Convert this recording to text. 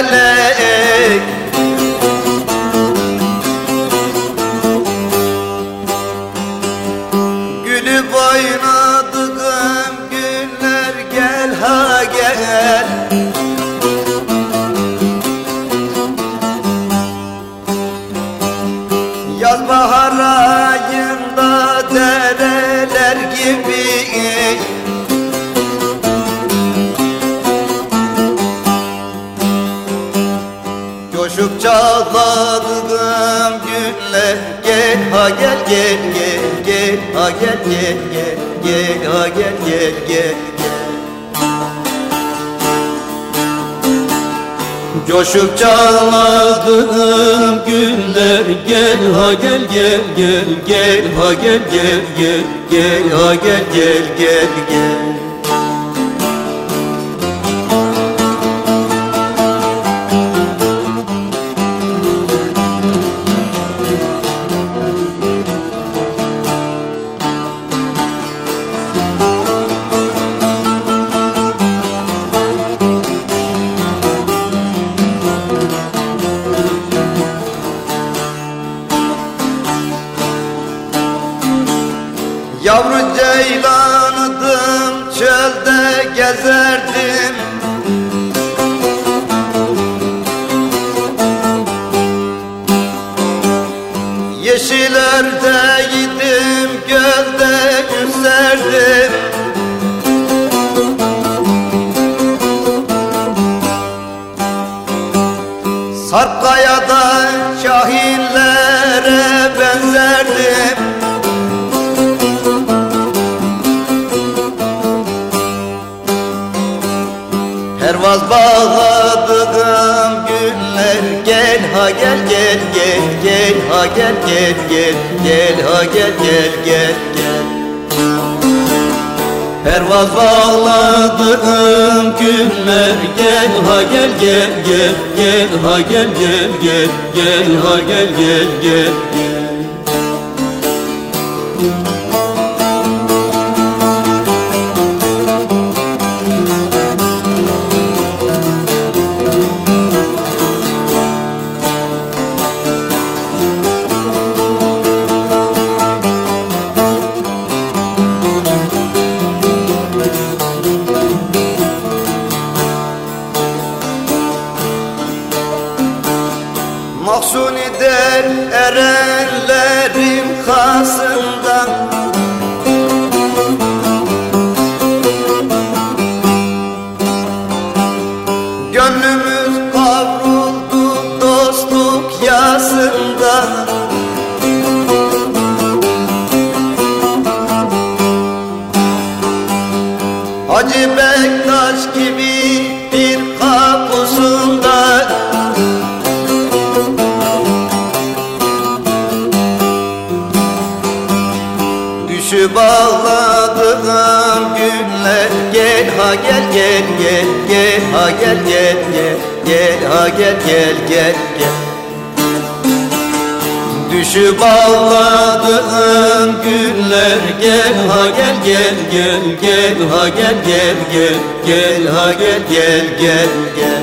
felek. Gülüp oynadığım günler gel ha gel. Yaz bahar ayında dereler gibi coşup çağladığım günler gel ha gel gel gel gel ha gel gel gel gel ha gel gel gel gel. Coşup çağladığım günler gel ha gel gel gel gel ha gel gel gel gel ha gel gel gel gel. Yavru ceylanıdım, çölde gezerdim. Yeşillerdeydim, gölde yüzerdim. Sarp kayada şahinlere benzerdim. Pervaz bağladığım günler gel ha gel gel gel gel ha gel gel gel gel ha gel gel gel gel. Pervaz bağladığım günler gel ha gel gel gel gel ha gel gel gel gel ha gel gel gel gel. Mahzuni der erenlerin kasından, gönlümüz kavruldu dostluk yasında. Hacı Bektaş gibi bir kapısında düşü bağladığım günler gel ha gel gel gel gel ha gel gel gel gel ha gel gel gel gel. Düşü bağladığım günler gel ha gel gel gel gel ha gel gel gel gel ha gel gel gel gel.